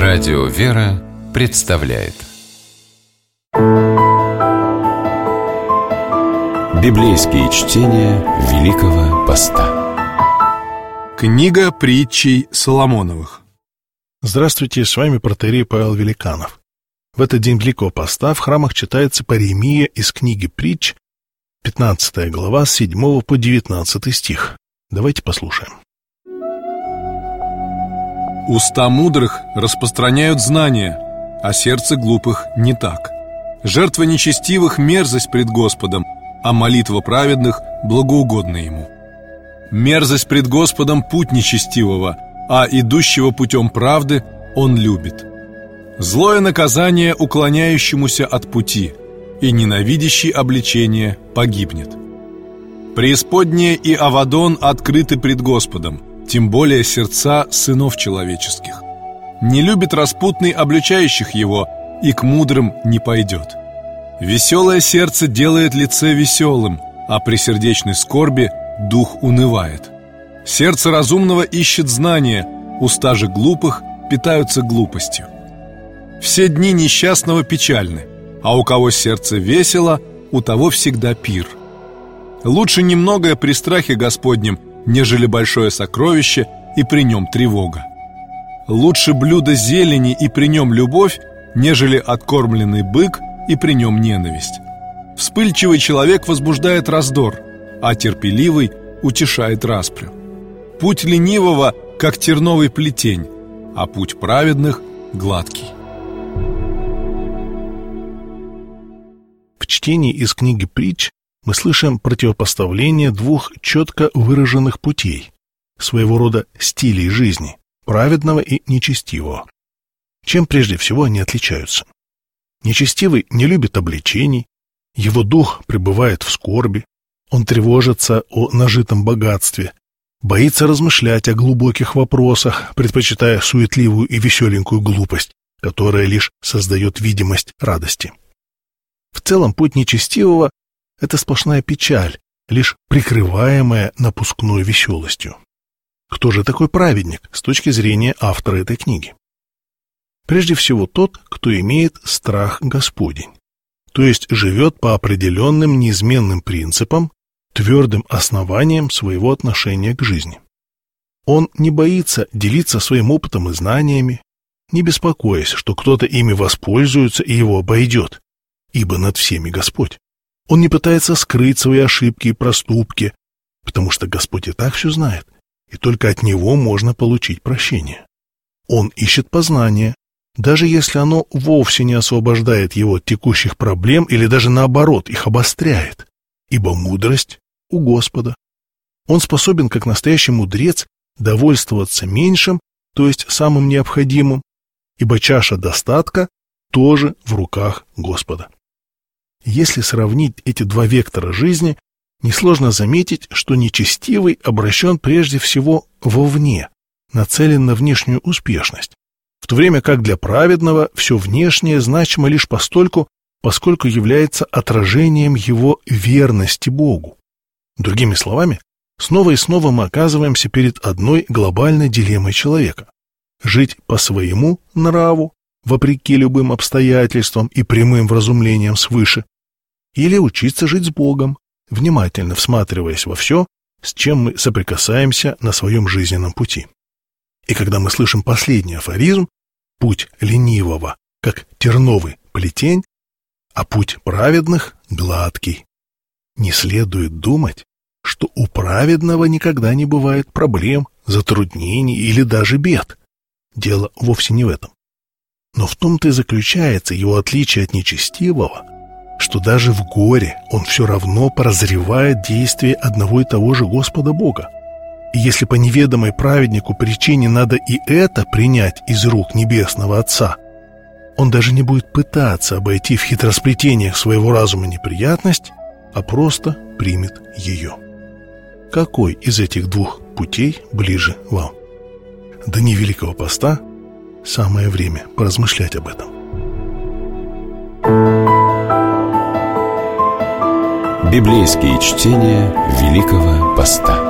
Радио «Вера» представляет библейские чтения Великого Поста. Книга притчей Соломоновых. Здравствуйте, с вами протоиерей Павел Великанов. В этот день Великого Поста в храмах читается Паремия из книги притч, 15 глава, с 7 по 19 стих. Давайте послушаем. Уста мудрых распространяют знания, а сердце глупых не так. Жертва нечестивых — мерзость пред Господом, а молитва праведных благоугодна Ему. Мерзость пред Господом — путь нечестивого, а идущего путем правды Он любит. Злое наказание уклоняющемуся от пути, и ненавидящий обличение погибнет. Преисподняя и Авадон открыты пред Господом, тем более сердца сынов человеческих. Не любит распутный обличающих его, и к мудрым не пойдет. Веселое сердце делает лице веселым, а при сердечной скорби дух унывает. Сердце разумного ищет знания, уста же глупых питаются глупостью. Все дни несчастного печальны, а у кого сердце весело, у того всегда пир. Лучше немногое при страхе Господнем, нежели большое сокровище, и при нем тревога. Лучше блюдо зелени, и при нем любовь, нежели откормленный бык, и при нем ненависть. Вспыльчивый человек возбуждает раздор, а терпеливый утешает распрю. Путь ленивого, как терновый плетень, а путь праведных гладкий. В чтении из книги притч мы слышим противопоставление двух четко выраженных путей, своего рода стилей жизни, праведного и нечестивого. Чем прежде всего они отличаются? Нечестивый не любит обличений, его дух пребывает в скорби, он тревожится о нажитом богатстве, боится размышлять о глубоких вопросах, предпочитая суетливую и веселенькую глупость, которая лишь создает видимость радости. В целом путь нечестивого — это сплошная печаль, лишь прикрываемая напускной веселостью. Кто же такой праведник с точки зрения автора этой книги? Прежде всего тот, кто имеет страх Господень, то есть живет по определенным неизменным принципам, твердым основаниям своего отношения к жизни. Он не боится делиться своим опытом и знаниями, не беспокоясь, что кто-то ими воспользуется и его обойдет, ибо над всеми Господь. Он не пытается скрыть свои ошибки и проступки, потому что Господь и так все знает, и только от Него можно получить прощение. Он ищет познания, даже если оно вовсе не освобождает его от текущих проблем или даже наоборот их обостряет, ибо мудрость у Господа. Он способен, как настоящий мудрец, довольствоваться меньшим, то есть самым необходимым, ибо чаша достатка тоже в руках Господа. Если сравнить эти два вектора жизни, несложно заметить, что нечестивый обращен прежде всего вовне, нацелен на внешнюю успешность, в то время как для праведного все внешнее значимо лишь постольку, поскольку является отражением его верности Богу. Другими словами, снова и снова мы оказываемся перед одной глобальной дилеммой человека – жить по своему нраву, вопреки любым обстоятельствам и прямым вразумлениям свыше, или учиться жить с Богом, внимательно всматриваясь во все, с чем мы соприкасаемся на своем жизненном пути. И когда мы слышим последний афоризм «путь ленивого, как терновый плетень, а путь праведных гладкий», не следует думать, что у праведного никогда не бывает проблем, затруднений или даже бед. Дело вовсе не в этом. Но в том-то и заключается его отличие от нечестивого, что даже в горе он все равно прозревает действие одного и того же Господа Бога. И если по неведомой праведнику причине надо и это принять из рук Небесного Отца, он даже не будет пытаться обойти в хитросплетениях своего разума неприятность, а просто примет ее. Какой из этих двух путей ближе вам? В дни Великого Поста самое время поразмышлять об этом. Библейские чтения Великого Поста.